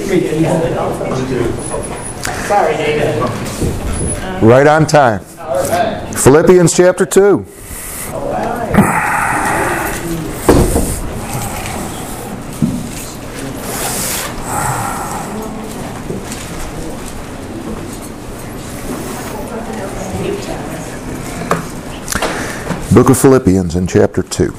Sorry, David. Right on time. Philippians chapter 2. Book of Philippians in chapter 2.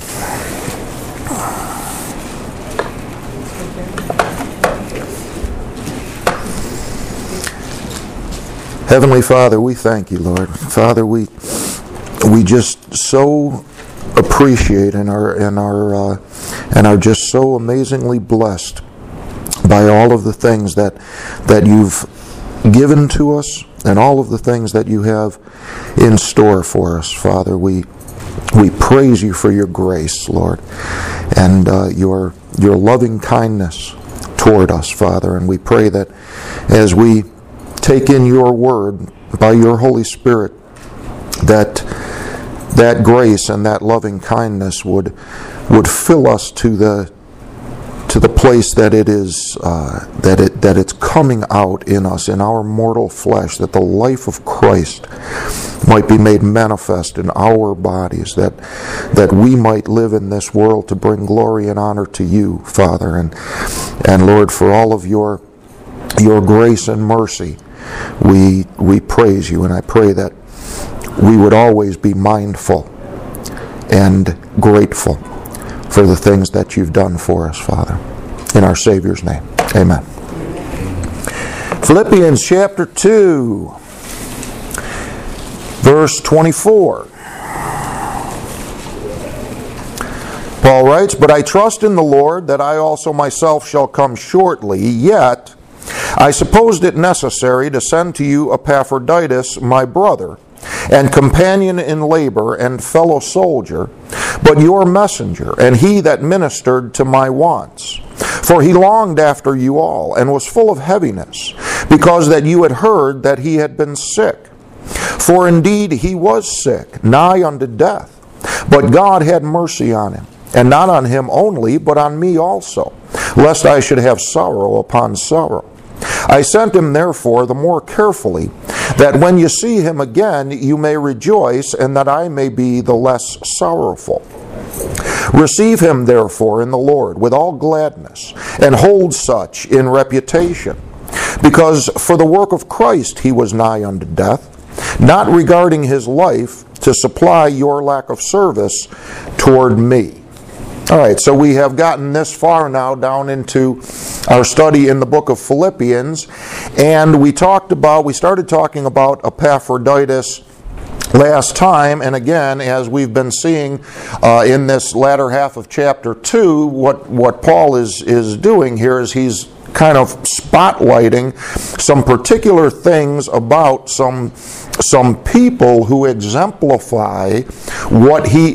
Heavenly Father, we thank you, Lord. Father, we just so appreciate and are just so amazingly blessed by all of the things that you've given to us and all of the things that you have in store for us, Father. We praise you for your grace, Lord, and your loving kindness toward us, Father. And we pray that as we take in your word by your Holy Spirit, that grace and that loving kindness would fill us to the place that it is that it's coming out in us, in our mortal flesh, that the life of Christ might be made manifest in our bodies, that we might live in this world to bring glory and honor to you, Father. And Lord, for all of your grace and mercy, we praise you, and I pray that we would always be mindful and grateful for the things that you've done for us, Father. In our Savior's name, amen. Philippians chapter 2, verse 24. Paul writes, "But I trust in the Lord that I also myself shall come shortly, yet I supposed it necessary to send to you Epaphroditus, my brother, and companion in labor and fellow soldier, but your messenger, and he that ministered to my wants. For he longed after you all, and was full of heaviness, because that you had heard that he had been sick. For indeed he was sick, nigh unto death. But God had mercy on him, and not on him only, but on me also, lest I should have sorrow upon sorrow. I sent him therefore the more carefully, that when you see him again you may rejoice, and that I may be the less sorrowful. Receive him therefore in the Lord with all gladness, and hold such in reputation. Because for the work of Christ he was nigh unto death, not regarding his life, to supply your lack of service toward me." All right, so we have gotten this far now down into our study in the book of Philippians, and we started talking about Epaphroditus last time, and again, as we've been seeing in this latter half of chapter 2, what Paul is doing here is he's kind of spotlighting some particular things about some people who exemplify what he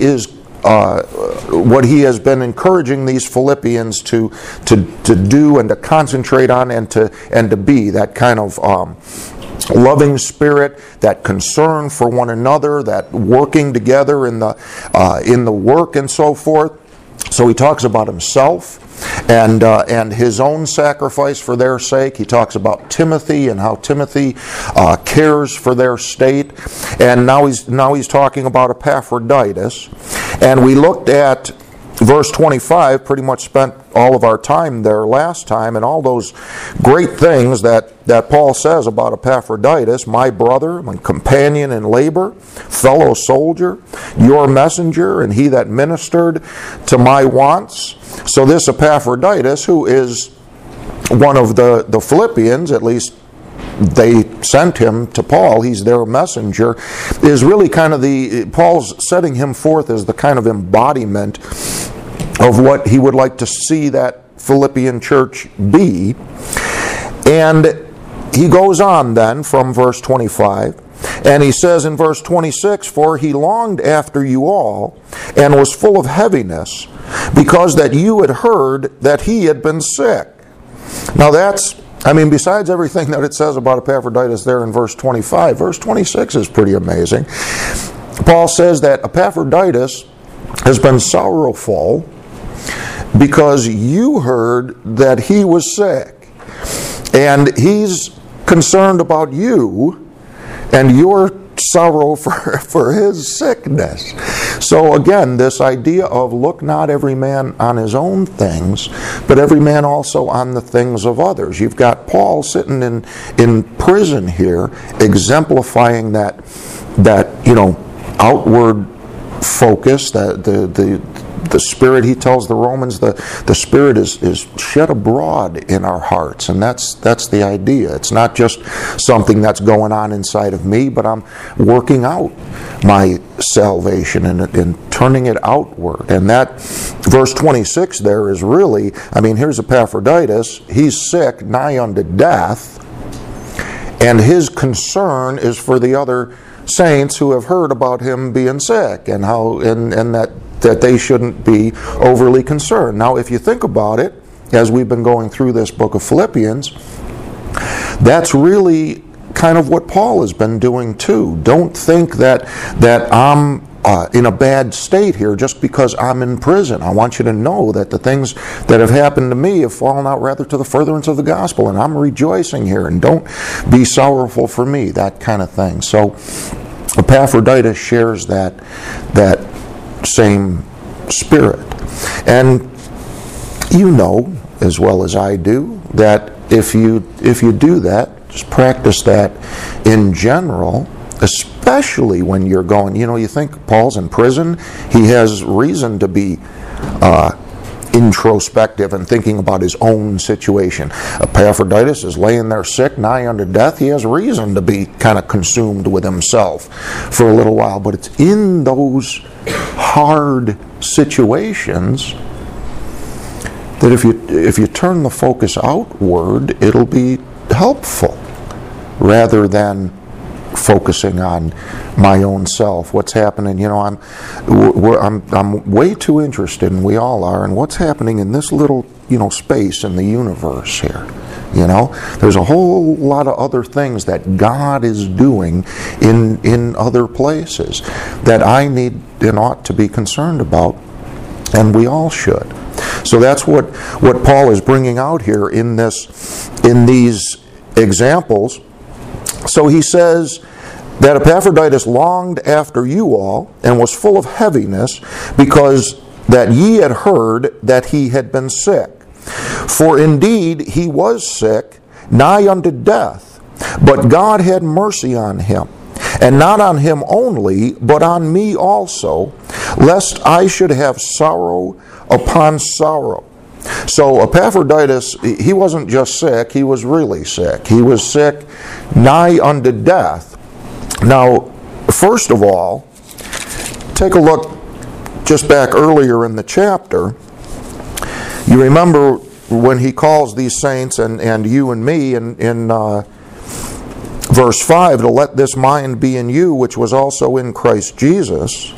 has been encouraging these Philippians to do and to concentrate on and to be, that kind of loving spirit, that concern for one another, that working together in the work and so forth. So he talks about himself and his own sacrifice for their sake. He talks about Timothy and how Timothy cares for their state. And now he's talking about Epaphroditus. And we looked at verse 25, pretty much spent all of our time there last time, and all those great things that Paul says about Epaphroditus, my brother, my companion in labor, fellow soldier, your messenger, and he that ministered to my wants. So this Epaphroditus, who is one of the Philippians, at least they sent him to Paul, he's their messenger, is really kind of Paul's setting him forth as the kind of embodiment of what he would like to see that Philippian church be. And he goes on then from verse 25, and he says in verse 26, "For he longed after you all, and was full of heaviness, because that you had heard that he had been sick." Now besides everything that it says about Epaphroditus there in verse 25, verse 26 is pretty amazing. Paul says that Epaphroditus has been sorrowful because you heard that he was sick. And he's concerned about you and your sorrow for his sickness. So again, this idea of look not every man on his own things, but every man also on the things of others. You've got Paul sitting in prison here, exemplifying that outward focus, the Spirit, he tells the Romans, the Spirit is shed abroad in our hearts, and that's the idea. It's not just something that's going on inside of me, but I'm working out my salvation and turning it outward. And that verse 26 there is really, here's Epaphroditus, he's sick, nigh unto death, and his concern is for the other saints who have heard about him being sick and how and that they shouldn't be overly concerned. Now, if you think about it, as we've been going through this book of Philippians, that's really kind of what Paul has been doing too. Don't think that I'm in a bad state here just because I'm in prison. I want you to know that the things that have happened to me have fallen out rather to the furtherance of the gospel, and I'm rejoicing here, and don't be sorrowful for me, that kind of thing. So Epaphroditus shares that same spirit. And you know as well as I do that if you do that, just practice that in general, especially when you're going, you think Paul's in prison, he has reason to be introspective and thinking about his own situation. Epaphroditus is laying there sick, nigh unto death. He has reason to be kind of consumed with himself for a little while, but it's in those hard situations that if you turn the focus outward, it'll be helpful rather than focusing on my own self. What's happening? I'm way too interested, and we all are, in what's happening in this little space in the universe here. There's a whole lot of other things that God is doing in other places that I need and ought to be concerned about, and we all should. So that's what Paul is bringing out here in these examples. So he says that Epaphroditus longed after you all and was full of heaviness, because that ye had heard that he had been sick. For indeed he was sick, nigh unto death, but God had mercy on him, and not on him only, but on me also, lest I should have sorrow upon sorrow. So Epaphroditus, he wasn't just sick, he was really sick. He was sick nigh unto death. Now, first of all, take a look just back earlier in the chapter. You remember when he calls these saints and you and me in verse 5, to let this mind be in you, which was also in Christ Jesus.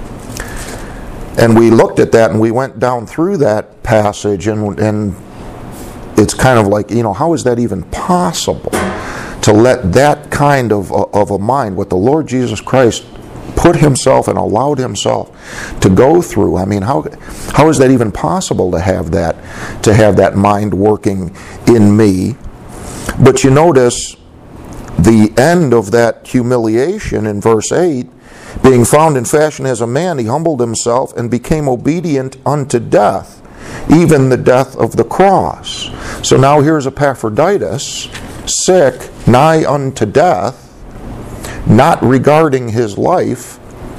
And we looked at that and we went down through that passage, and it's kind of like, how is that even possible? To let that kind of a mind, what the Lord Jesus Christ put himself and allowed himself to go through. How is that even possible to have that mind working in me? But you notice the end of that humiliation in verse 8, being found in fashion as a man, he humbled himself and became obedient unto death, even the death of the cross. So now here's Epaphroditus, sick, nigh unto death, not regarding his life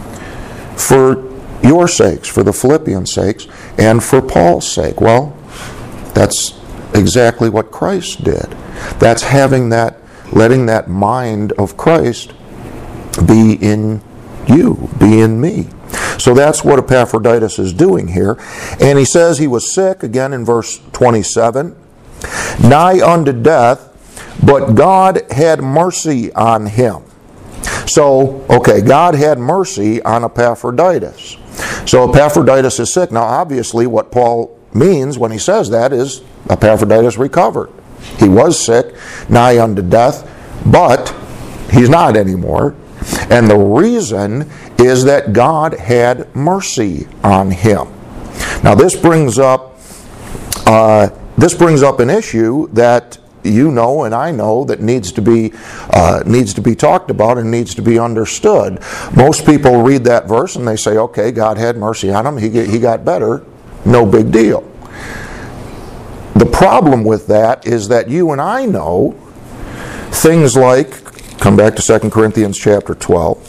for your sakes, for the Philippians' sakes, and for Paul's sake. Well, that's exactly what Christ did. That's letting that mind of Christ be in you, be in me. So that's what Epaphroditus is doing here. And he says he was sick, again in verse 27, nigh unto death, but God had mercy on him. So, God had mercy on Epaphroditus. So Epaphroditus is sick. Now, obviously, what Paul means when he says that is Epaphroditus recovered. He was sick, nigh unto death, but he's not anymore. And the reason is that God had mercy on him. Now, this brings up an issue that you know and I know that needs to be talked about and needs to be understood. Most people read that verse and they say, okay, God had mercy on him, he got better, no big deal. The problem with that is that you and I know things like, come back to 2 Corinthians chapter 12.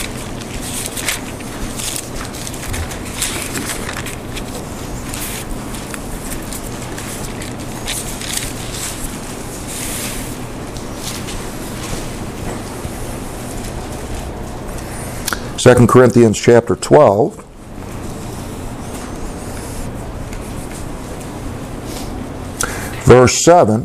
Second Corinthians chapter 12. Verse 7.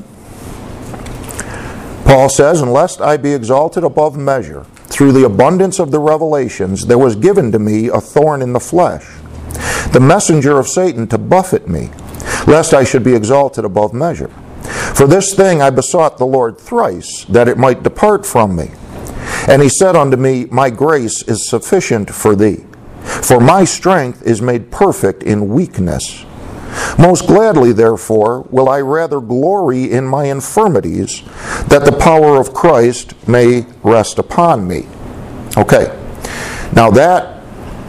Paul says, "And lest I be exalted above measure, through the abundance of the revelations, there was given to me a thorn in the flesh, the messenger of Satan to buffet me, lest I should be exalted above measure. For this thing I besought the Lord thrice, that it might depart from me. And he said unto me, My grace is sufficient for thee, for my strength is made perfect in weakness. Most gladly, therefore, will I rather glory in my infirmities, that the power of Christ may rest upon me." Okay, now that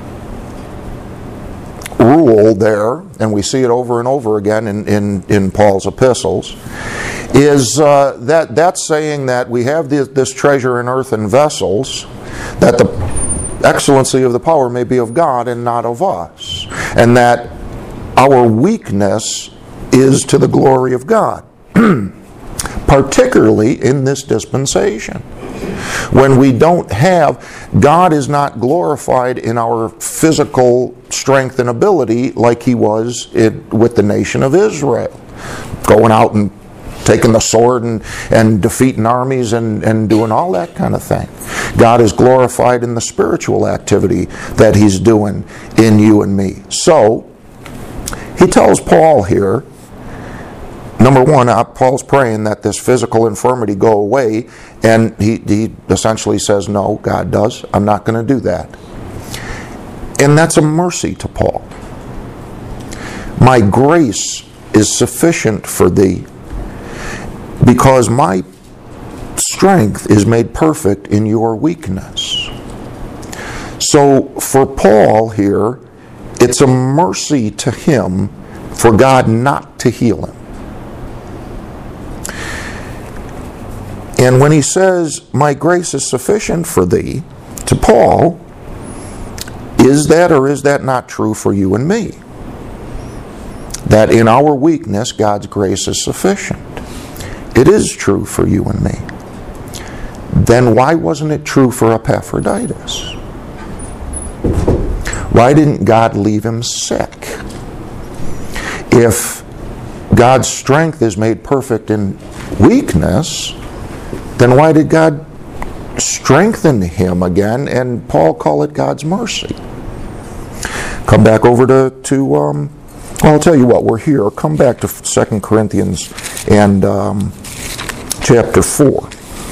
rule there, and we see it over and over again in Paul's epistles, is that's saying that we have this treasure in earthen vessels, that the excellency of the power may be of God and not of us, and that our weakness is to the glory of God, particularly in this dispensation. When we don't have, God is not glorified in our physical strength and ability like he was with the nation of Israel, going out and taking the sword and defeating armies and doing all that kind of thing. God is glorified in the spiritual activity that he's doing in you and me. So, he tells Paul here, number one, Paul's praying that this physical infirmity go away, and he essentially says, no, God does. I'm not going to do that. And that's a mercy to Paul. My grace is sufficient for thee, because my strength is made perfect in your weakness. So for Paul here, it's a mercy to him for God not to heal him. And when he says, my grace is sufficient for thee, to Paul, is that or is that not true for you and me? That in our weakness, God's grace is sufficient. It is true for you and me. Then why wasn't it true for Epaphroditus? Why didn't God leave him sick? If God's strength is made perfect in weakness, then why did God strengthen him again and Paul call it God's mercy? Come back over to well, I'll tell you what, we're here. Come back to 2 Corinthians and chapter 4.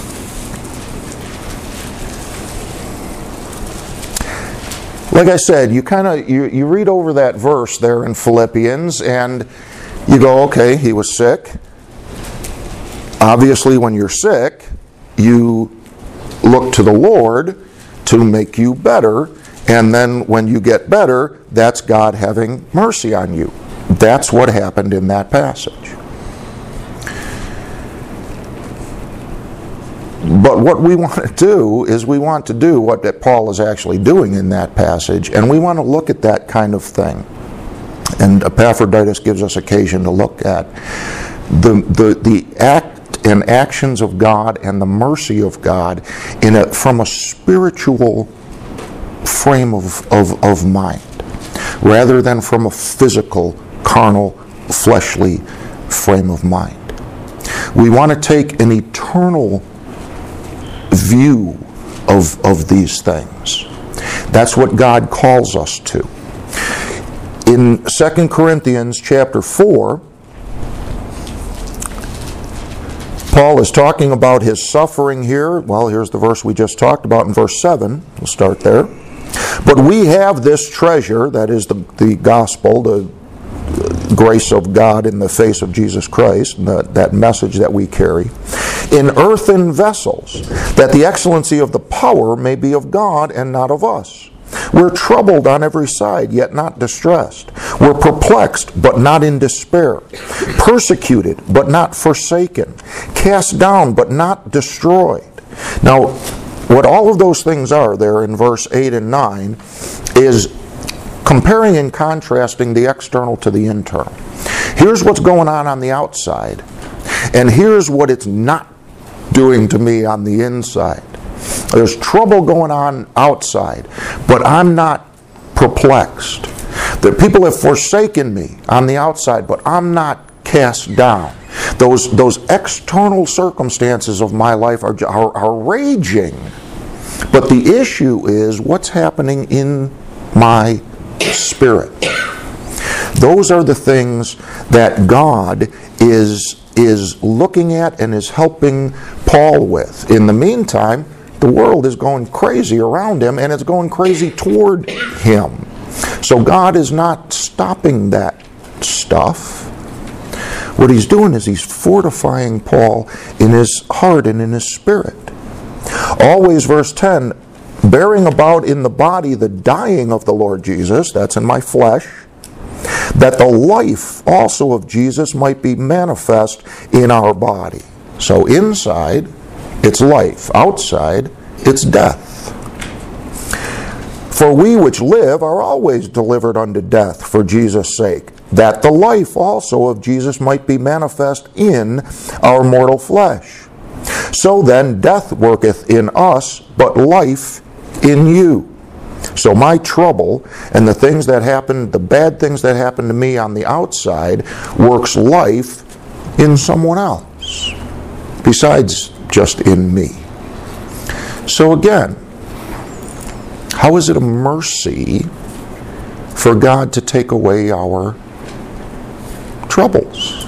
Like I said, you read over that verse there in Philippians and you go, okay, he was sick. Obviously, when you're sick, you look to the Lord to make you better, and then when you get better, that's God having mercy on you. That's what happened in that passage. But what we want to do is we want to do what that Paul is actually doing in that passage, and we want to look at that kind of thing. And Epaphroditus gives us occasion to look at the act and actions of God and the mercy of God from a spiritual frame of mind, rather than from a physical, carnal, fleshly frame of mind. We want to take an eternal view of these things. That's what God calls us to. In 2 Corinthians chapter 4, Paul is talking about his suffering here. Well, here's the verse we just talked about in verse 7. We'll start there. But we have this treasure, that is the gospel, grace of God in the face of Jesus Christ, that message that we carry, in earthen vessels, that the excellency of the power may be of God and not of us. We're troubled on every side, yet not distressed. We're perplexed, but not in despair. Persecuted, but not forsaken. Cast down, but not destroyed. Now, what all of those things are there in verse 8 and 9 is comparing and contrasting the external to the internal. Here's what's going on the outside, and here's what it's not doing to me on the inside. There's trouble going on outside, but I'm not perplexed. The people have forsaken me on the outside, but I'm not cast down. Those external circumstances of my life are raging. But the issue is what's happening in my spirit. Those are the things that God is looking at and is helping Paul with. In the meantime, the world is going crazy around him, and it's going crazy toward him. So God is not stopping that stuff. What he's doing is he's fortifying Paul in his heart and in his spirit. Always, verse 10, bearing about in the body the dying of the Lord Jesus, that's in my flesh, that the life also of Jesus might be manifest in our body. So inside, it's life. Outside, it's death. For we which live are always delivered unto death for Jesus' sake, that the life also of Jesus might be manifest in our mortal flesh. So then death worketh in us, but life in you. So my trouble and the things that happen, the bad things that happen to me on the outside, works life in someone else, besides just in me. So again, how is it a mercy for God to take away our troubles?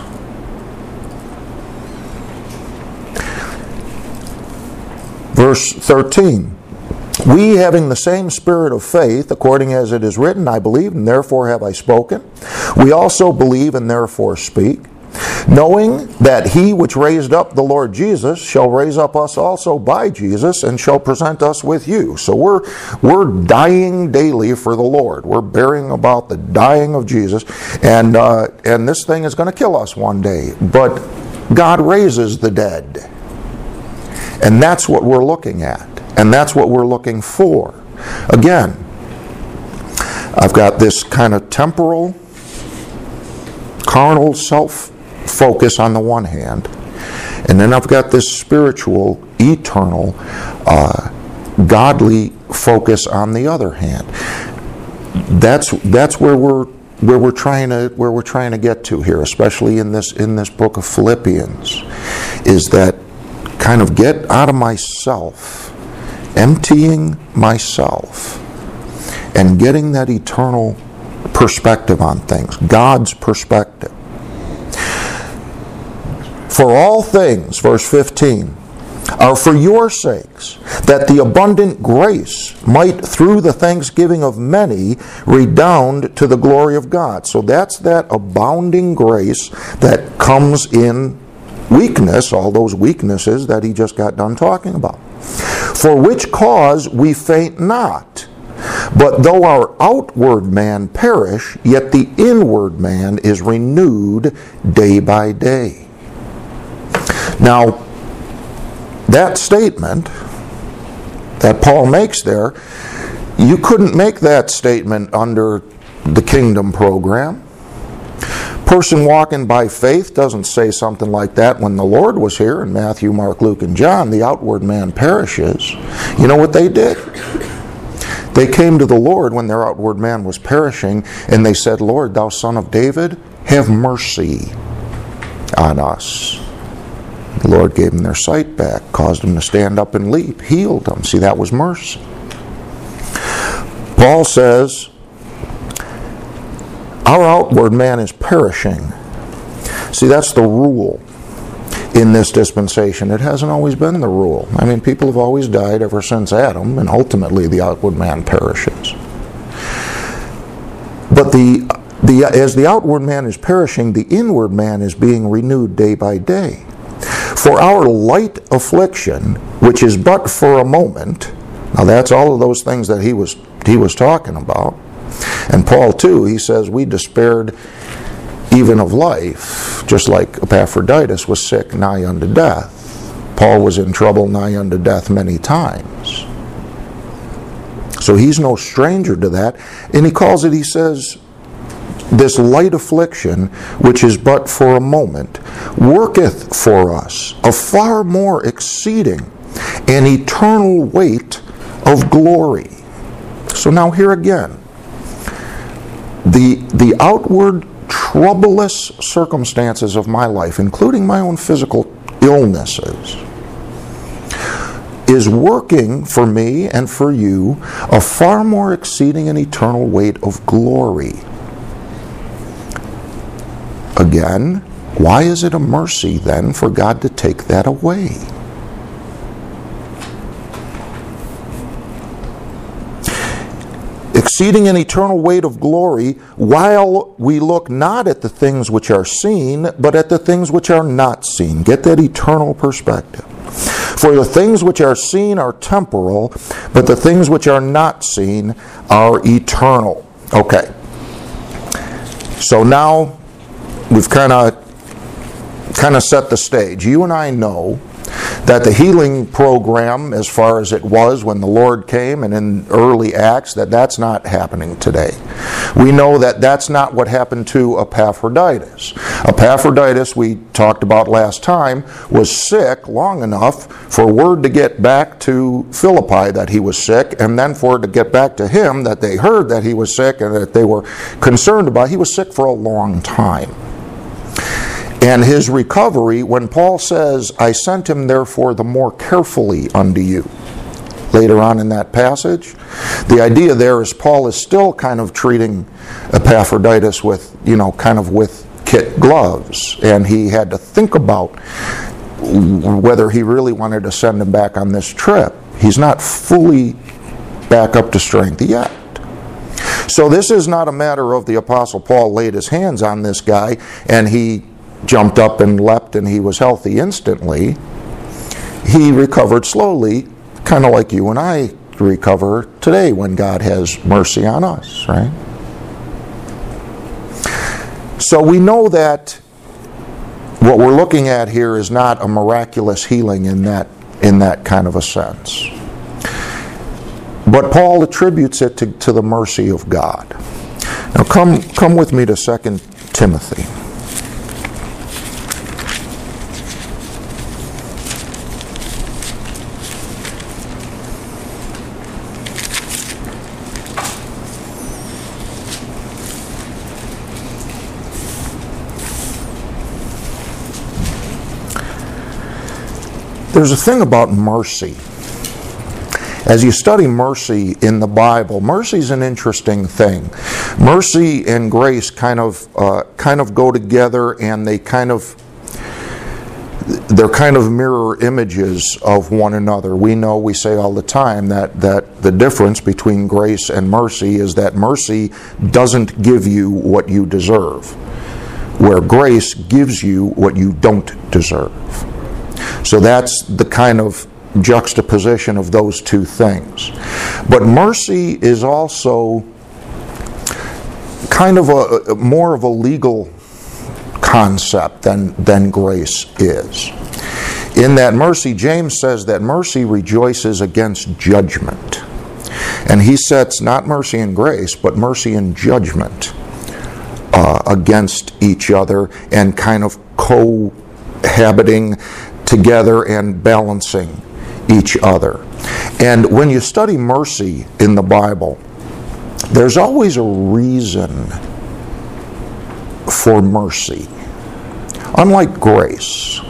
Verse 13, we having the same spirit of faith, according as it is written, I believe, and therefore have I spoken. We also believe and therefore speak, knowing that he which raised up the Lord Jesus shall raise up us also by Jesus and shall present us with you. So we're dying daily for the Lord. We're bearing about the dying of Jesus, and this thing is going to kill us one day. But God raises the dead. And that's what we're looking at. And that's what we're looking for. Again, I've got this kind of temporal, carnal self-focus on the one hand, and then I've got this spiritual, eternal, godly focus on the other hand. That's where we're trying to get to here, especially in this book of Philippians, is that kind of get out of myself, emptying myself, and getting that eternal perspective on things, God's perspective. For all things, verse 15, are for your sakes, that the abundant grace might through the thanksgiving of many redound to the glory of God. So that's that abounding grace that comes in weakness, all those weaknesses that he just got done talking about. For which cause we faint not, but though our outward man perish, yet the inward man is renewed day by day. Now, that statement that Paul makes there, you couldn't make that statement under the kingdom program. Person walking by faith doesn't say something like that. When the Lord was here in Matthew, Mark, Luke, and John, the outward man perishes. You know what they did? They came to the Lord when their outward man was perishing, and they said, Lord, thou son of David, have mercy on us. The Lord gave them their sight back, caused them to stand up and leap, healed them. See, that was mercy. Paul says, our outward man is perishing. See, that's the rule in this dispensation. It hasn't always been the rule. I mean, people have always died ever since Adam, and ultimately the outward man perishes. But the As the outward man is perishing, the inward man is being renewed day by day. For our light affliction, which is but for a moment, now that's all of those things that he was talking about. And Paul too, he says, we despaired even of life, just like Epaphroditus was sick nigh unto death. Paul was in trouble nigh unto death many times. So he's no stranger to that. And he calls it, he says, this light affliction, which is but for a moment, worketh for us a far more exceeding and eternal weight of glory. So now here again, the outward troublous circumstances of my life, including my own physical illnesses, is working for me and for you a far more exceeding and eternal weight of glory. Again, why is it a mercy then for God to take that away? Exceeding an eternal weight of glory, while we look not at the things which are seen, but at the things which are not seen. Get that eternal perspective. For the things which are seen are temporal, but the things which are not seen are eternal. Okay. So now we've kind of set the stage. You and I know that the healing program, as far as it was when the Lord came and in early Acts, that's not happening today. We know that that's not what happened to Epaphroditus. Epaphroditus, we talked about last time, was sick long enough for word to get back to Philippi that he was sick, and then for it to get back to him that they heard that he was sick and that they were concerned about. He was sick for a long time. And his recovery, when Paul says, I sent him therefore the more carefully unto you, later on in that passage, the idea there is Paul is still kind of treating Epaphroditus with, with kid gloves. And he had to think about whether he really wanted to send him back on this trip. He's not fully back up to strength yet. So this is not a matter of the Apostle Paul laid his hands on this guy and he jumped up and leapt and he was healthy instantly. He recovered slowly, kind of like you and I recover today when God has mercy on us, right? So we know that what we're looking at here is not a miraculous healing in that kind of a sense. But Paul attributes it to the mercy of God. Now come with me to 2 Timothy. There's a thing about mercy. As you study mercy in the Bible, mercy is an interesting thing. Mercy and grace kind of go together, and they're kind of mirror images of one another. We say all the time that the difference between grace and mercy is that mercy doesn't give you what you deserve, where grace gives you what you don't deserve. So that's the kind of juxtaposition of those two things. But mercy is also kind of more of a legal concept than grace is. In that mercy, James says that mercy rejoices against judgment. And he sets not mercy and grace, but mercy and judgment against each other and kind of cohabiting together and balancing each other. And when you study mercy in the Bible, there's always a reason for mercy. Unlike grace.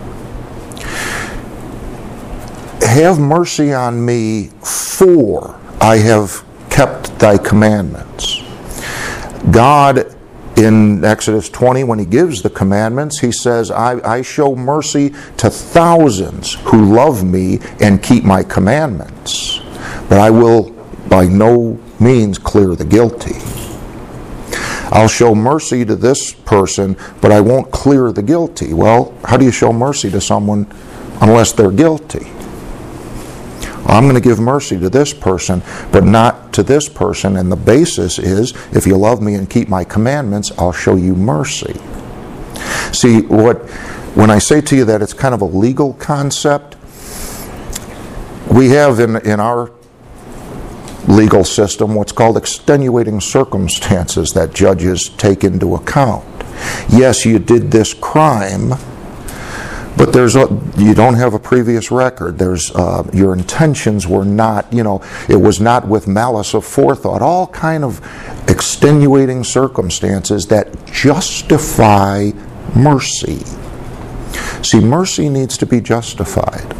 Have mercy on me, for I have kept thy commandments. God, in Exodus 20, when he gives the commandments, he says, I show mercy to thousands who love me and keep my commandments, but I will by no means clear the guilty. I'll show mercy to this person, but I won't clear the guilty. Well, how do you show mercy to someone unless they're guilty? I'm going to give mercy to this person, but not to this person. And the basis is, if you love me and keep my commandments, I'll show you mercy. See, when I say to you that it's kind of a legal concept, we have in our legal system what's called extenuating circumstances that judges take into account. Yes, you did this crime, but you don't have a previous record. Your intentions were not, it was not with malice of forethought. All kind of extenuating circumstances that justify mercy. See, mercy needs to be justified.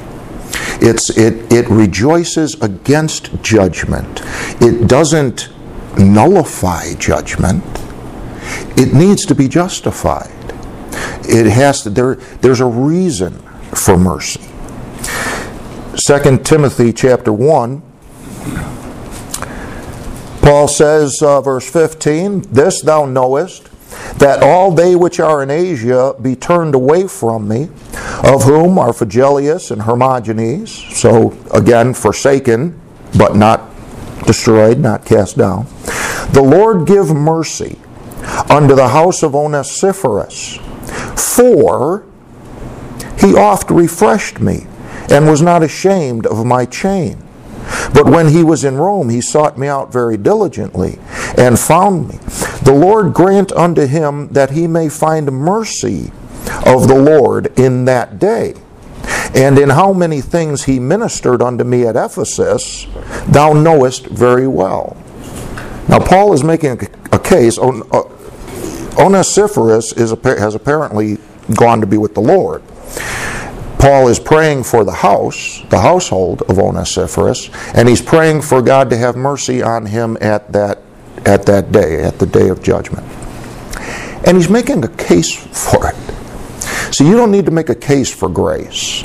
It rejoices against judgment. It doesn't nullify judgment. It needs to be justified. There's a reason for mercy. 2 Timothy chapter 1, Paul says, verse 15, "This thou knowest, that all they which are in Asia be turned away from me, of whom are Phygellus and Hermogenes," so again, forsaken, but not destroyed, not cast down. "The Lord give mercy unto the house of Onesiphorus, for he oft refreshed me, and was not ashamed of my chain. But when he was in Rome, he sought me out very diligently, and found me. The Lord grant unto him that he may find mercy of the Lord in that day. And in how many things he ministered unto me at Ephesus, thou knowest very well." Now Paul is making a case. Onesiphorus has apparently gone to be with the Lord. Paul is praying for the household of Onesiphorus, and he's praying for God to have mercy on him at that day, at the day of judgment. And he's making a case for it. So you don't need to make a case for grace.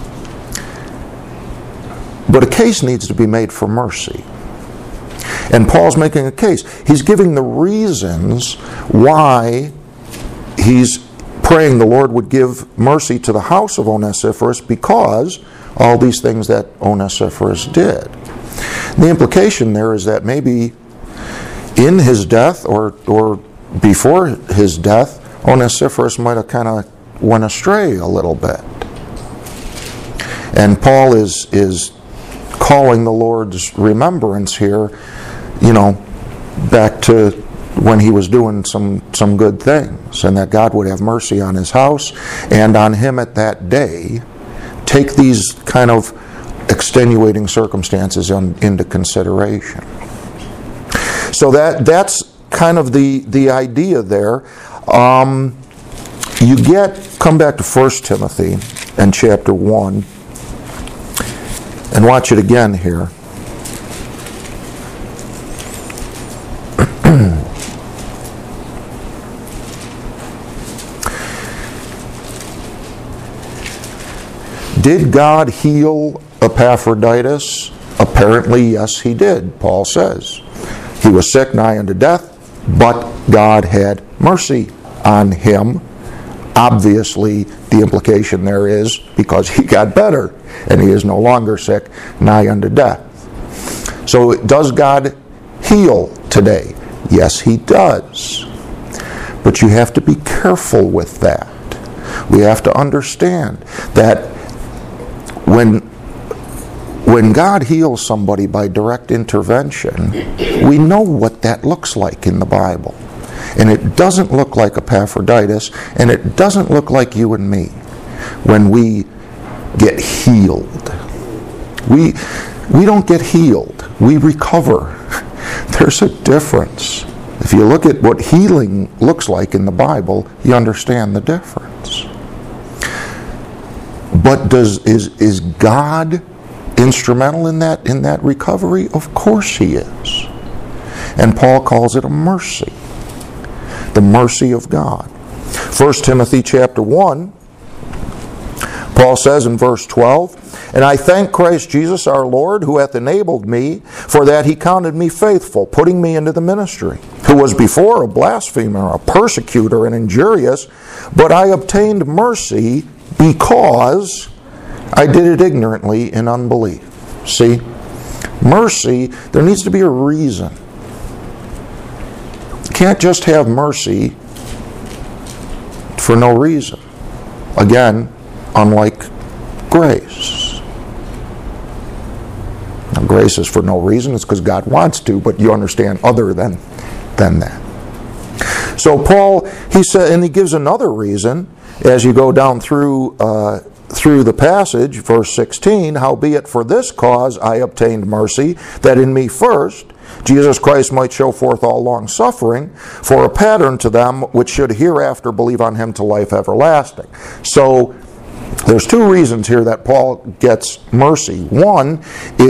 But a case needs to be made for mercy. And Paul's making a case. He's giving the reasons why he's praying the Lord would give mercy to the house of Onesiphorus, because all these things that Onesiphorus did. The implication there is that maybe in his death or before his death, Onesiphorus might have kind of went astray a little bit. And Paul is calling the Lord's remembrance here, back to when he was doing some good things, and that God would have mercy on his house and on him at that day. Take these kind of extenuating circumstances into consideration. So that's kind of the idea there. Come back to 1 Timothy and chapter 1 and watch it again here. Did God heal Epaphroditus? Apparently, yes, he did, Paul says. He was sick nigh unto death, but God had mercy on him. Obviously, the implication there is because he got better, and he is no longer sick nigh unto death. So does God heal today? Yes, he does. But you have to be careful with that. We have to understand that when God heals somebody by direct intervention, we know what that looks like in the Bible. And it doesn't look like Epaphroditus, and it doesn't look like you and me when we get healed. We don't get healed. We recover. There's a difference. If you look at what healing looks like in the Bible, you understand the difference. But is God instrumental in that recovery? Of course he is. And Paul calls it a mercy. The mercy of God. 1 Timothy chapter 1, Paul says in verse 12, "And I thank Christ Jesus our Lord, who hath enabled me, for that he counted me faithful, putting me into the ministry, who was before a blasphemer, a persecutor, and injurious, but I obtained mercy because I did it ignorantly in unbelief." See? Mercy, there needs to be a reason. You can't just have mercy for no reason. Again, unlike grace. Now, grace is for no reason. It's because God wants to, but you understand other than that. So Paul, he said, and he gives another reason as you go down through the passage, verse 16, "Howbeit for this cause I obtained mercy, that in me first Jesus Christ might show forth all long suffering, for a pattern to them which should hereafter believe on him to life everlasting." So there's two reasons here that Paul gets mercy. One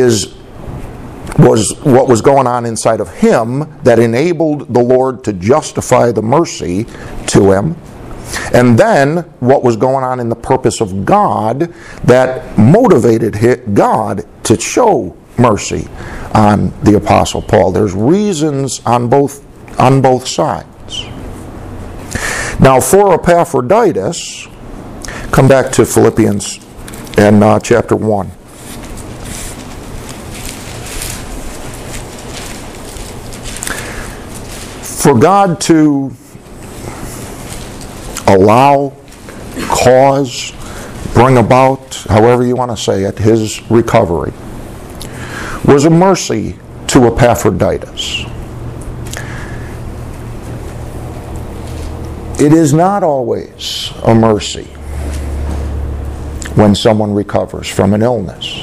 was what was going on inside of him that enabled the Lord to justify the mercy to him. And then what was going on in the purpose of God that motivated God to show mercy on the Apostle Paul. There's reasons on both sides. Now for Epaphroditus, come back to Philippians and chapter 1. For God to allow, cause, bring about, however you want to say it, his recovery, was a mercy to Epaphroditus. It is not always a mercy when someone recovers from an illness.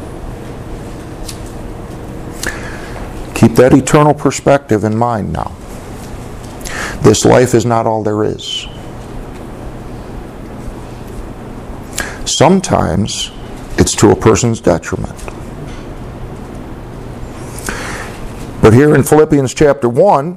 Keep that eternal perspective in mind now. This life is not all there is. Sometimes it's to a person's detriment. But here in Philippians chapter 1,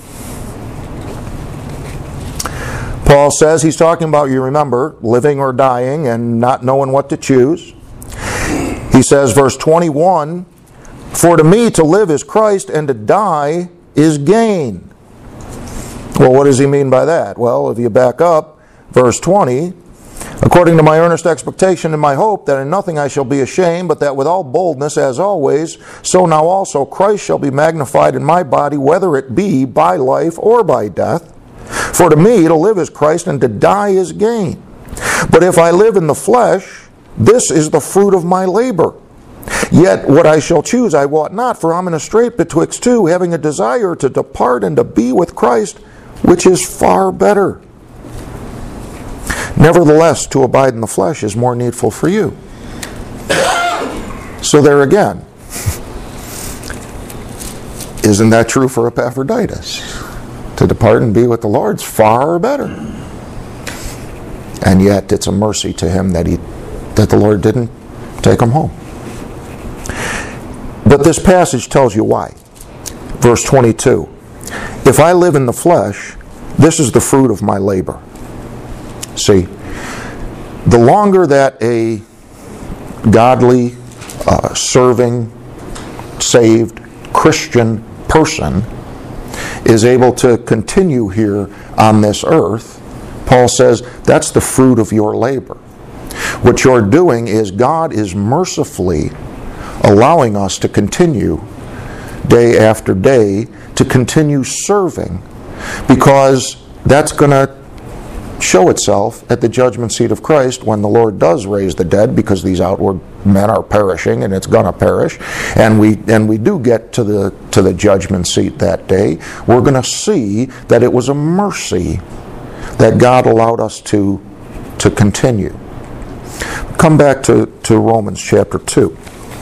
Paul says, he's talking about, you remember, living or dying and not knowing what to choose. He says, verse 21, "For to me to live is Christ, and to die is gain." Well, what does he mean by that? Well, if you back up, verse 20, "According to my earnest expectation and my hope, that in nothing I shall be ashamed, but that with all boldness, as always, so now also Christ shall be magnified in my body, whether it be by life or by death. For to me to live is Christ, and to die is gain. But if I live in the flesh, this is the fruit of my labor. Yet what I shall choose I wot not, for I'm in a strait betwixt two, having a desire to depart and to be with Christ, which is far better. Nevertheless, to abide in the flesh is more needful for you." So there again, isn't that true for Epaphroditus? To depart and be with the Lord is far better. And yet it's a mercy to him that the Lord didn't take him home. But this passage tells you why. Verse 22, "If I live in the flesh, this is the fruit of my labor." See, the longer that a godly, serving, saved Christian person is able to continue here on this earth, Paul says that's the fruit of your labor. What you're doing is God is mercifully allowing us to continue day after day, to continue serving, because that's going to show itself at the judgment seat of Christ when the Lord does raise the dead, because these outward men are perishing and it's going to perish, and we do get to the judgment seat that day. We're going to see that it was a mercy that God allowed us to continue. Come back to Romans chapter 2.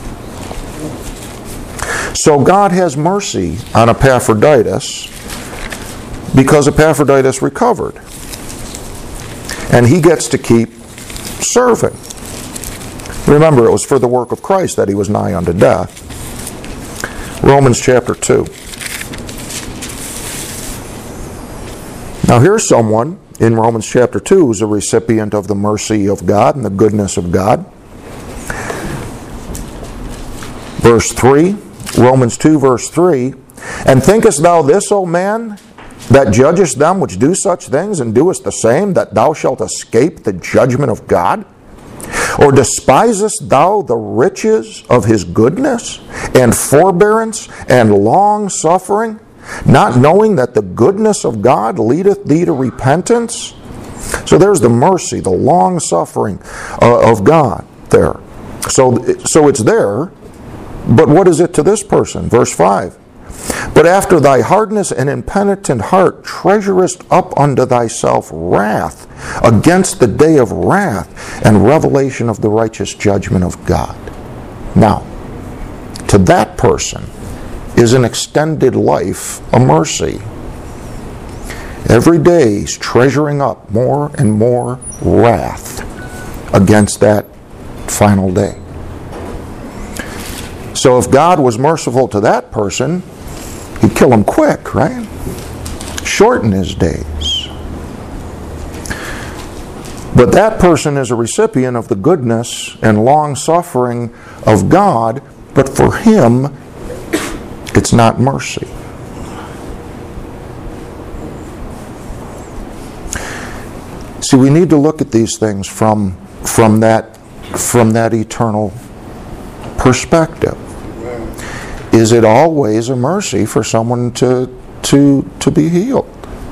So God has mercy on Epaphroditus because Epaphroditus recovered. And he gets to keep serving. Remember, it was for the work of Christ that he was nigh unto death. Romans chapter 2. Now here's someone, in Romans chapter 2 is a recipient of the mercy of God and the goodness of God. Verse 3, Romans 2 verse 3, and thinkest thou this, O man, that judgest them which do such things, and doest the same, that thou shalt escape the judgment of God? Or despisest thou the riches of his goodness, and forbearance, and long suffering, not knowing that the goodness of God leadeth thee to repentance? So there's the mercy, the long suffering of God there. So it's there, but what is it to this person? Verse 5. But after thy hardness and impenitent heart treasurest up unto thyself wrath against the day of wrath and revelation of the righteous judgment of God. Now, to that person is an extended life a mercy. Every day he's treasuring up more and more wrath against that final day. So if God was merciful to that person, he'd kill him quick, right? Shorten his days. But that person is a recipient of the goodness and long suffering of God, but for him, it's not mercy. See, we need to look at these things from that eternal perspective. Is it always a mercy for someone to be healed?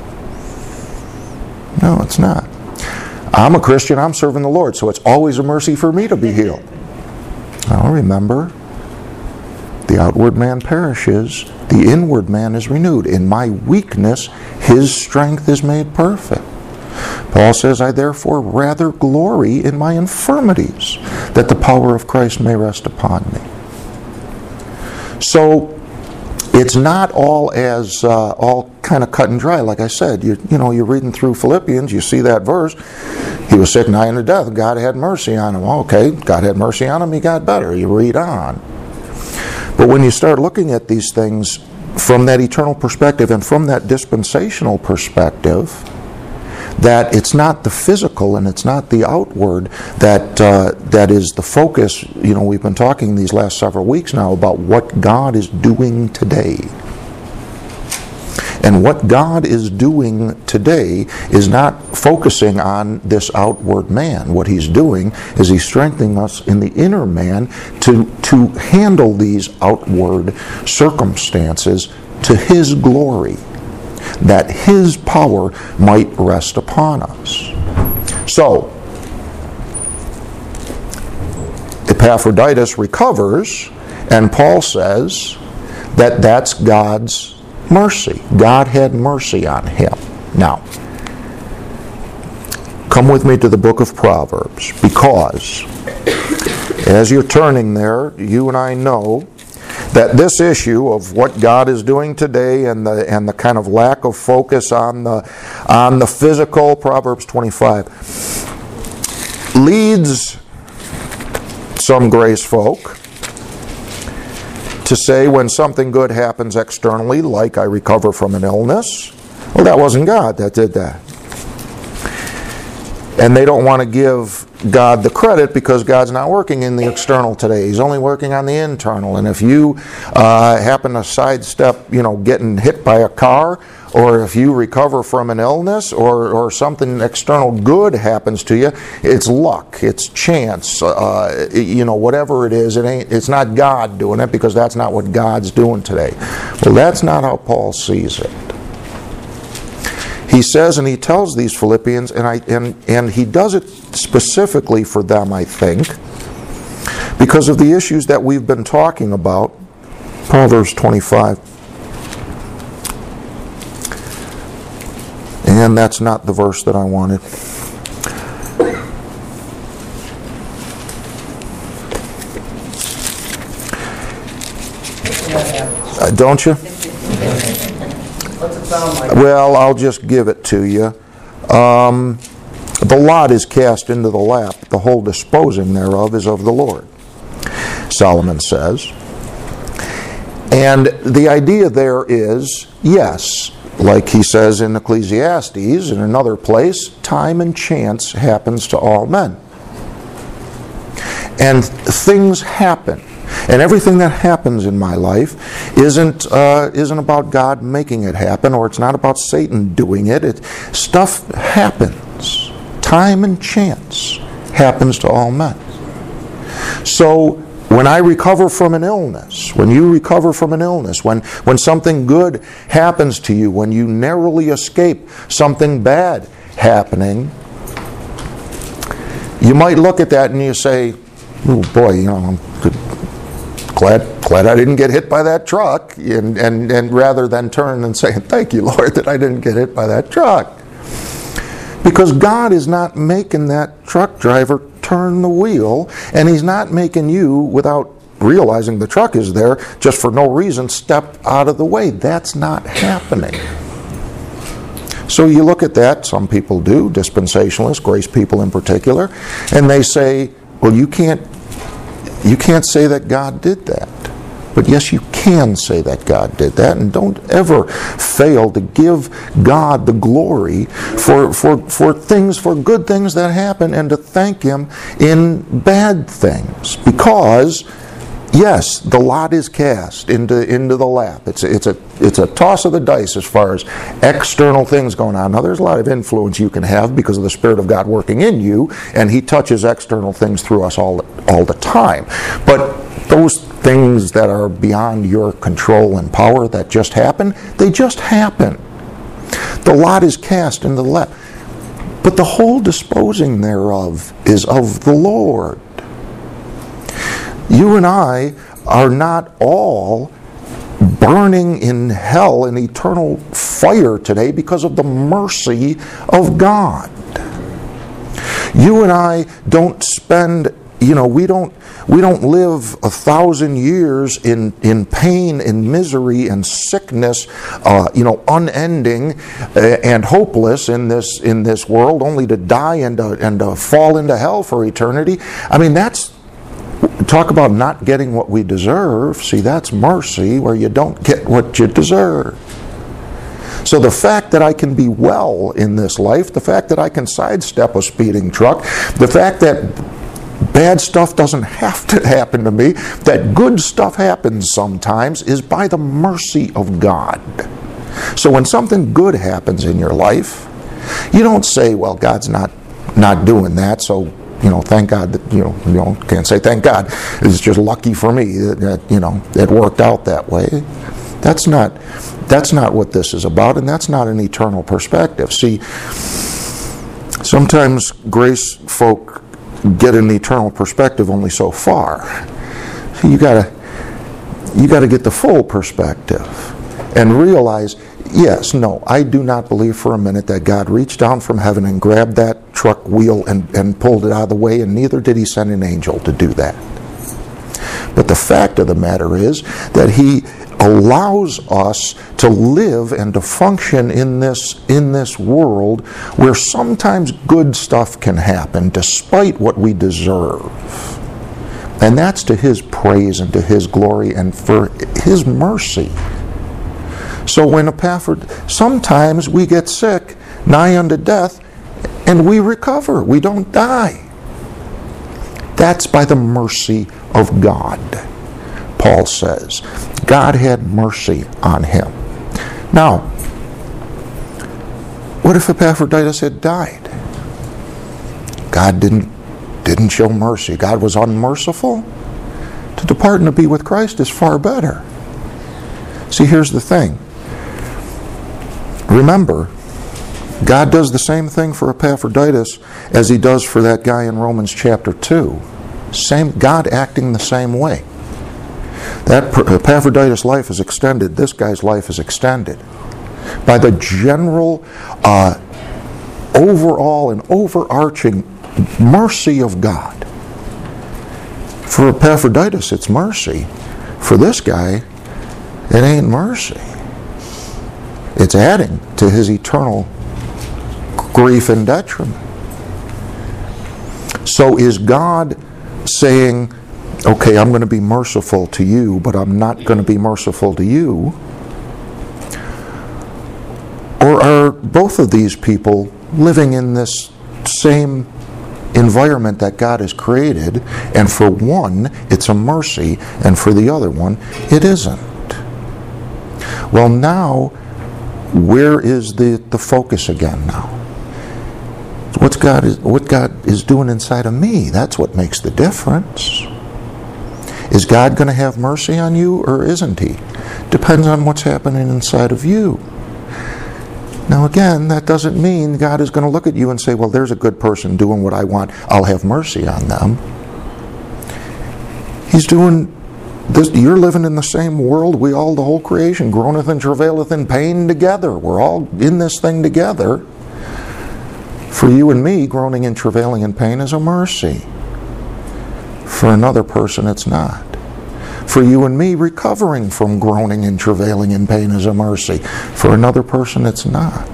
No, it's not. I'm a Christian, I'm serving the Lord, so it's always a mercy for me to be healed. Now remember, the outward man perishes, the inward man is renewed. In my weakness, his strength is made perfect. Paul says, I therefore rather glory in my infirmities, that the power of Christ may rest upon me. So it's not all kind of cut and dry. Like I said, you're reading through Philippians, you see that verse. He was sick, nigh unto death. God had mercy on him. Okay, God had mercy on him. He got better. You read on. But when you start looking at these things from that eternal perspective and from that dispensational perspective, that it's not the physical and it's not the outward that is the focus. We've been talking these last several weeks now about what God is doing today. And what God is doing today is not focusing on this outward man. What he's doing is he's strengthening us in the inner man to handle these outward circumstances to his glory, that his power might rest upon us. So, Epaphroditus recovers, and Paul says that that's God's mercy. God had mercy on him. Now, come with me to the book of Proverbs, because as you're turning there, you and I know that this issue of what God is doing today and the kind of lack of focus on the physical, Proverbs 25, leads some grace folk to say when something good happens externally, like I recover from an illness, well, that wasn't God that did that. And they don't want to give God the credit because God's not working in the external today. He's only working on the internal. And if you happen to sidestep, getting hit by a car, or if you recover from an illness, or something external good happens to you, it's luck, it's chance, whatever it is. It's not God doing it, because that's not what God's doing today. Well, that's not how Paul sees it. He says, and he tells these Philippians, and he does it specifically for them, I think, because of the issues that we've been talking about. Proverbs 25. And that's not the verse that I wanted. Don't you? What's it sound like? Well, I'll just give it to you. The lot is cast into the lap. The whole disposing thereof is of the Lord, Solomon says. And the idea there is, yes, like he says in Ecclesiastes, in another place, time and chance happens to all men. And things happen. And everything that happens in my life isn't about God making it happen, or it's not about Satan doing it. Stuff happens. Time and chance happens to all men. So when I recover from an illness, when you recover from an illness, when something good happens to you, when you narrowly escape something bad happening, you might look at that and you say, oh boy, I'm glad I didn't get hit by that truck, and rather than turn and say, thank you, Lord, that I didn't get hit by that truck. Because God is not making that truck driver turn the wheel, and He's not making you, without realizing the truck is there, just for no reason, step out of the way. That's not happening. So you look at that, some people do, dispensationalists, grace people in particular, and they say, well, you can't say that God did that. But yes, you can say that God did that, and don't ever fail to give God the glory for things, for good things that happen, and to thank Him in bad things. Because, yes, the lot is cast into the lap. It's a toss of the dice as far as external things going on. Now, there's a lot of influence you can have because of the Spirit of God working in you, and He touches external things through us all the time. But those things that are beyond your control and power that just happen, they just happen. The lot is cast into the lap. But the whole disposing thereof is of the Lord. You and I are not all burning in hell in eternal fire today because of the mercy of God. You and I don't spend, we don't live 1,000 years in pain and misery and sickness, unending and hopeless in this world, only to die and to fall into hell for eternity. I mean, talk about not getting what we deserve. See, that's mercy, where you don't get what you deserve. So the fact that I can be well in this life, the fact that I can sidestep a speeding truck, the fact that bad stuff doesn't have to happen to me, that good stuff happens sometimes, is by the mercy of God. So when something good happens in your life, you don't say, well, God's not doing that, so thank God that, can't say thank God. It's just lucky for me that it worked out that way. That's not what this is about, and that's not an eternal perspective. See, sometimes grace folk get an eternal perspective only so far. So you gotta get the full perspective and realize, yes, no, I do not believe for a minute that God reached down from heaven and grabbed that truck wheel and pulled it out of the way, and neither did He send an angel to do that. But the fact of the matter is that He allows us to live and to function in this world where sometimes good stuff can happen despite what we deserve. And that's to His praise and to His glory and for His mercy. So when sometimes we get sick, nigh unto death, and we recover. We don't die. That's by the mercy of God. Paul says, God had mercy on him. Now, what if Epaphroditus had died? God didn't show mercy. God was unmerciful. To depart and to be with Christ is far better. See, here's the thing. Remember, God does the same thing for Epaphroditus as He does for that guy in Romans chapter 2. God acting the same way. That Epaphroditus' life is extended. This guy's life is extended by the general, overall and overarching mercy of God. For Epaphroditus, it's mercy. For this guy, it ain't mercy. It's adding to his eternal grief and detriment. So is God saying, okay, I'm going to be merciful to you, but I'm not going to be merciful to you? are both of these people living in this same environment that God has created, and for one, it's a mercy, and for the other one, it isn't. Well, now, where is the focus again now? What God is doing inside of me, that's what makes the difference. Is God going to have mercy on you, or isn't He? Depends on what's happening inside of you. Now again, that doesn't mean God is going to look at you and say, well, there's a good person doing what I want, I'll have mercy on them. He's doing this. You're living in the same world. We all, the whole creation, groaneth and travaileth in pain together. We're all in this thing together. For you and me, groaning and travailing in pain is a mercy. For another person, it's not. For you and me, recovering from groaning and travailing in pain is a mercy. For another person, it's not.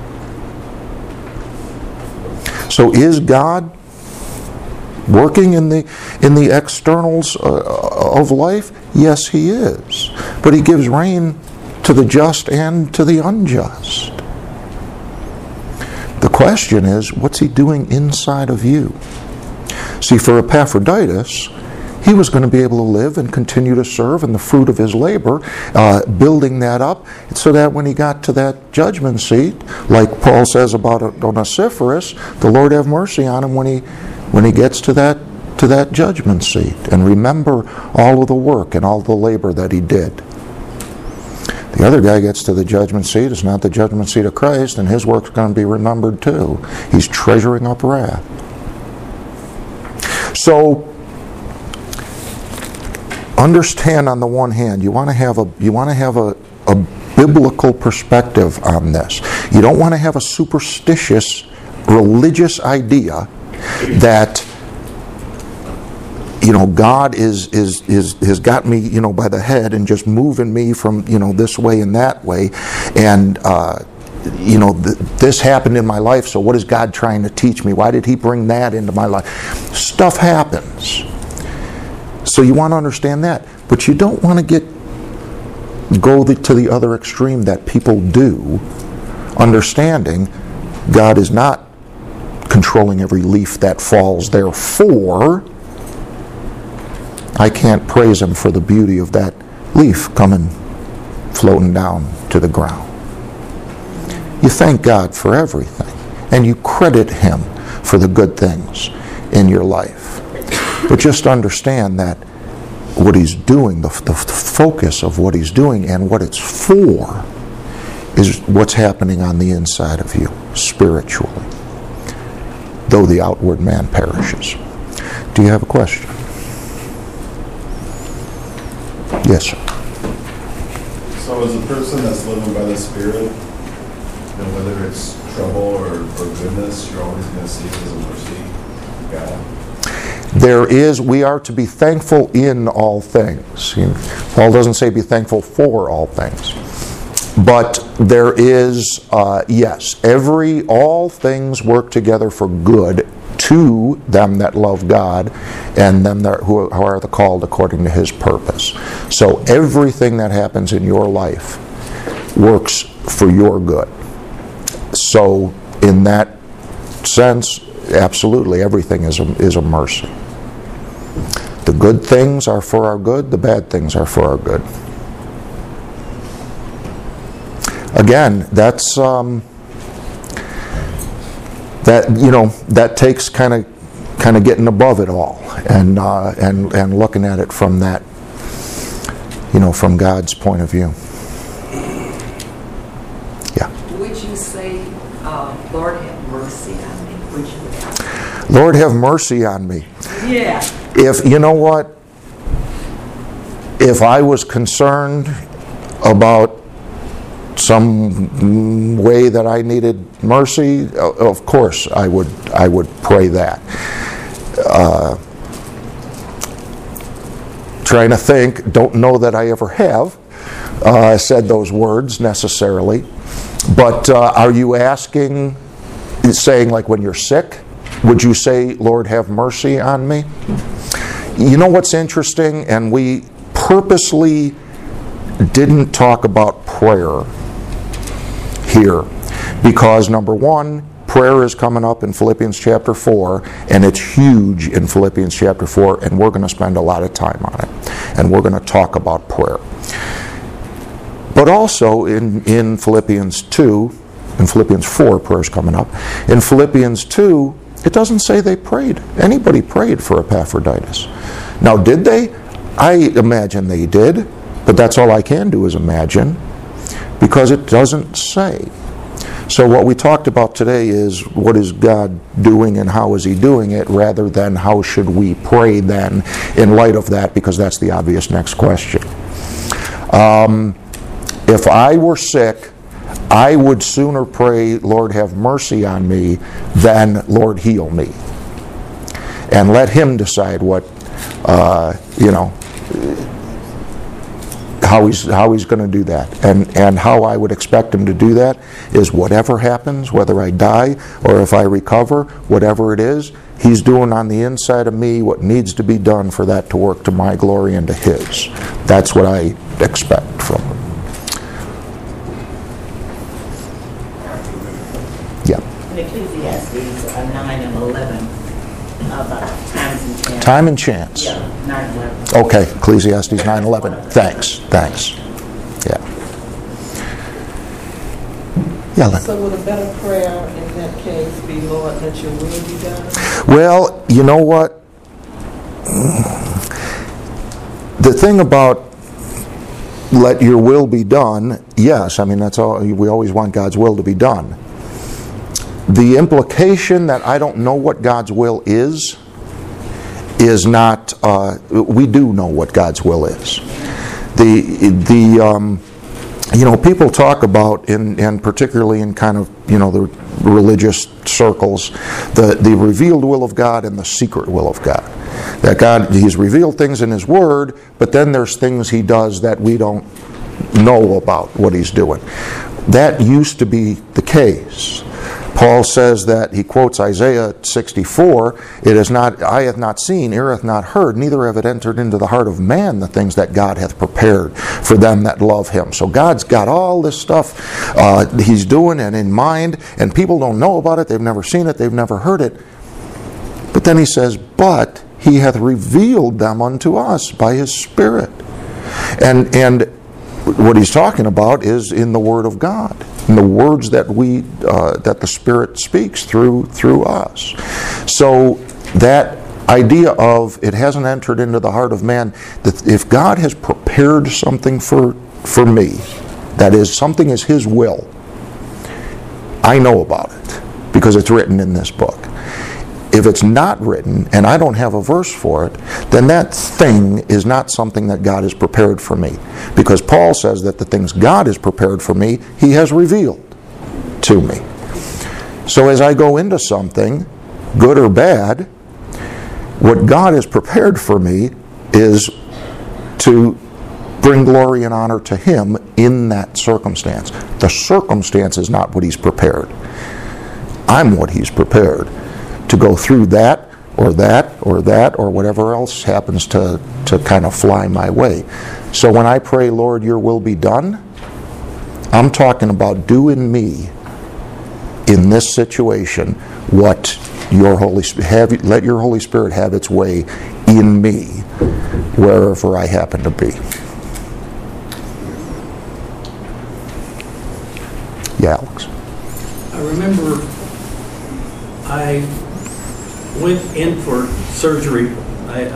So is God working in the externals of life? Yes, He is. But He gives rain to the just and to the unjust. The question is, what's He doing inside of you? See, for Epaphroditus, he was going to be able to live and continue to serve in the fruit of his labor, building that up, so that when he got to that judgment seat, like Paul says about Onesiphorus, the Lord have mercy on him when he gets to that judgment seat, and remember all of the work and all the labor that he did. The other guy gets to the judgment seat, it's not the judgment seat of Christ, and his work's going to be remembered too. He's treasuring up wrath. So, understand, on the one hand, you want to have a biblical perspective on this. You don't want to have a superstitious religious idea that God has got me by the head and just moving me from this way and that way, and this happened in my life, so what is God trying to teach me? Why did He bring that into my life? Stuff happens. So you want to understand that. But you don't want to go to the other extreme that people do, understanding God is not controlling every leaf that falls. Therefore, I can't praise Him for the beauty of that leaf coming floating down to the ground. You thank God for everything, and you credit Him for the good things in your life. But just understand that what He's doing, the focus of what He's doing and what it's for, is what's happening on the inside of you, spiritually. Though the outward man perishes. Do you have a question? Yes, sir. So as a person that's living by the Spirit, whether it's trouble or goodness, you're always going to see it as a mercy of God. We are to be thankful in all things. Paul doesn't say be thankful for all things. But there is, yes, all things work together for good to them that love God and them who are the called according to His purpose. So everything that happens in your life works for your good. So in that sense, absolutely, everything is a mercy. The good things are for our good, the bad things are for our good. Again, that's that takes kind of getting above it all and looking at it from that, from God's point of view. Yeah. Would you say, Lord have mercy on me? Would you ask? Lord have mercy on me. Yeah. If I was concerned about some way that I needed mercy, of course I would pray that. Trying to think, don't know that I ever have said those words necessarily, but are you saying like when you're sick, would you say, Lord have mercy on me? You know what's interesting, and we purposely didn't talk about prayer here, Because number one, prayer is coming up in Philippians chapter 4, and it's huge in Philippians chapter 4, and we're going to spend a lot of time on it. And we're going to talk about prayer. But also in Philippians 2, in Philippians 4, prayer's coming up. In Philippians 2, it doesn't say they prayed. Anybody prayed for Epaphroditus. Now, did they? I imagine they did, but that's all I can do is imagine, because it doesn't say. So what we talked about today is what is God doing and how is He doing it, rather than how should we pray then in light of that, because that's the obvious next question. If I were sick, I would sooner pray, Lord, have mercy on me, than Lord, heal me. And let Him decide what, how he's going to do that. And how I would expect Him to do that is whatever happens, whether I die or if I recover, whatever it is, He's doing on the inside of me what needs to be done for that to work to my glory and to His. That's what I expect from Him. Yeah. In Ecclesiastes 9 and 11, about times and chance. Time and chance. Yeah, 9 and 11. Okay, Ecclesiastes 9:11. Thanks. Yeah. Yeah, Lynn. So would a better prayer in that case be, Lord, let your will be done? Well, you know what? The thing about let your will be done, yes, I mean, that's all. We always want God's will to be done. The implication that I don't know what God's will is not, we do know what God's will is. People talk about, and particularly in kind of, the religious circles, the revealed will of God and the secret will of God. That God, He's revealed things in His Word, but then there's things He does that we don't know about what He's doing. That used to be the case. Paul says that, he quotes Isaiah 64, "It is not, eye hath not seen, ear hath not heard, neither have it entered into the heart of man the things that God hath prepared for them that love Him." So God's got all this stuff He's doing and in mind, and people don't know about it, they've never seen it, they've never heard it. But then He says, "But He hath revealed them unto us by His Spirit." And what He's talking about is in the Word of God, in the words that that the Spirit speaks through us. So that idea of it hasn't entered into the heart of man, that if God has prepared something for me, that is, something is His will, I know about it because it's written in this book. If it's not written, and I don't have a verse for it, then that thing is not something that God has prepared for me. Because Paul says that the things God has prepared for me, He has revealed to me. So as I go into something, good or bad, what God has prepared for me is to bring glory and honor to Him in that circumstance. The circumstance is not what He's prepared. I'm what He's prepared to go through that or whatever else happens to kind of fly my way. So when I pray, Lord, your will be done, I'm talking about do in me, in this situation, what your Holy Spirit, let your Holy Spirit have its way in me, wherever I happen to be. Yeah, Alex. I remember I went in for surgery. I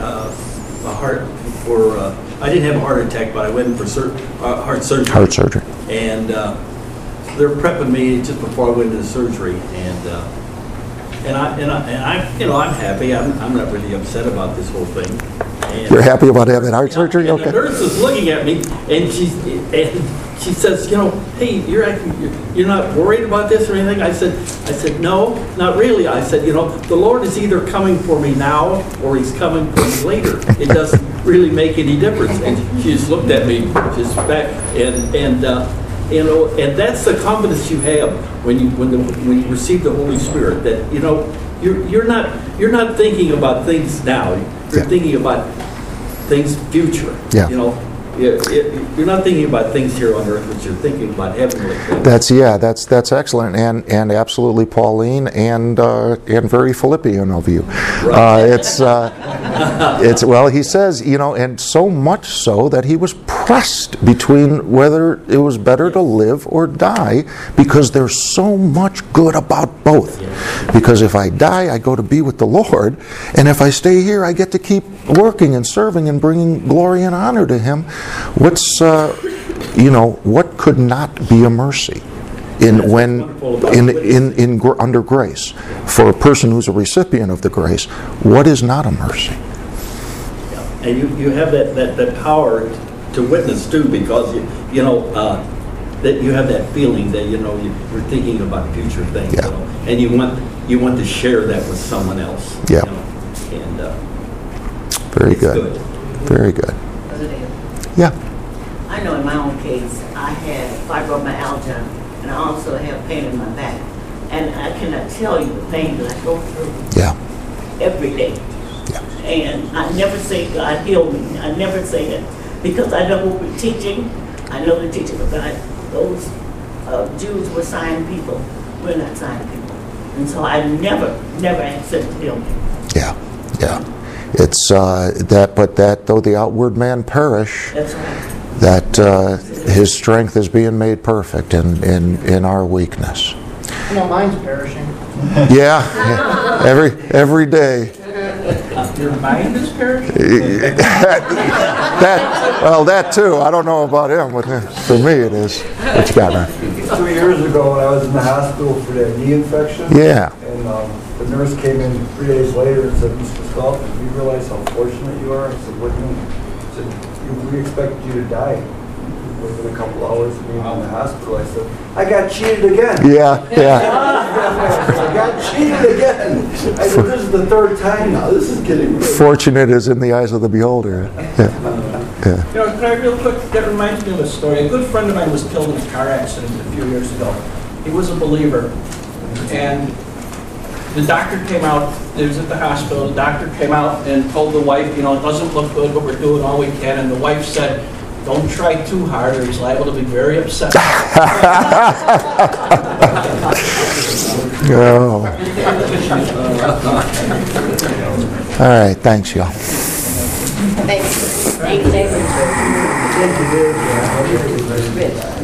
didn't have a heart attack, but I went in for heart surgery. Heart surgery. And they're prepping me just before I went into the surgery, and I'm happy. I'm not really upset about this whole thing. And, you're happy about having heart surgery? And okay. the nurse was looking at me, and she says, hey, you're not worried about this or anything? I said, no, not really. I said, the Lord is either coming for me now or He's coming for me later. It doesn't really make any difference. And she just looked at me, just back, and that's the confidence you have when you receive the Holy Spirit. That you're not thinking about things now. You're thinking about things future. Yeah. you're not thinking about things here on earth, but you're thinking about heavenly things. That's excellent, and absolutely Pauline, and very Philippian of you. It's well, he says, and so much so that he was pressed between whether it was better to live or die, because there's so much good about both. Because if I die, I go to be with the Lord, and if I stay here, I get to keep working and serving and bringing glory and honor to Him. What could not be a mercy under grace for a person who's a recipient of the grace? What is not a mercy? And you have that power to witness too, because that you have that feeling that you're thinking about future things, and you want to share that with someone else. Yeah. And very good. Very good. Yeah. I know in my own case, I had fibromyalgia, and I also have pain in my back. And I cannot tell you the pain that I go through every day. Yeah. And I never say, God heal me. I never say it, because I know what we're teaching. I know the teaching of God. Those Jews were sign people. We're not sign people. And so I never asked Him to heal me. Yeah. It's but though the outward man perish, That's right. that His strength is being made perfect in our weakness. Mine's perishing. Yeah, every day. Your mind is perishing? that too. I don't know about him, but for me it is. What you got, man? 2 years ago, when I was in the hospital for that knee infection, Yeah. and the nurse came in 3 days later and said, "Mr. Sculp, do you realize how fortunate you are?" I said, "What do you mean?" She said, "We expected you to die within a couple hours of being in the hospital." I said, "I got cheated again." Yeah. I got cheated again. I said, "This is the third time now. This is getting really..." Fortunate is in the eyes of the beholder. Yeah. Can I real quick, that reminds me of a story. A good friend of mine was killed in a car accident a few years ago. He was a believer. And the doctor came out, he was at the hospital, the doctor came out and told the wife, it doesn't look good, but we're doing all we can. And the wife said, "Don't try too hard or he's liable to be very upset." Oh. All right, thanks, y'all. Thank you. Thank you.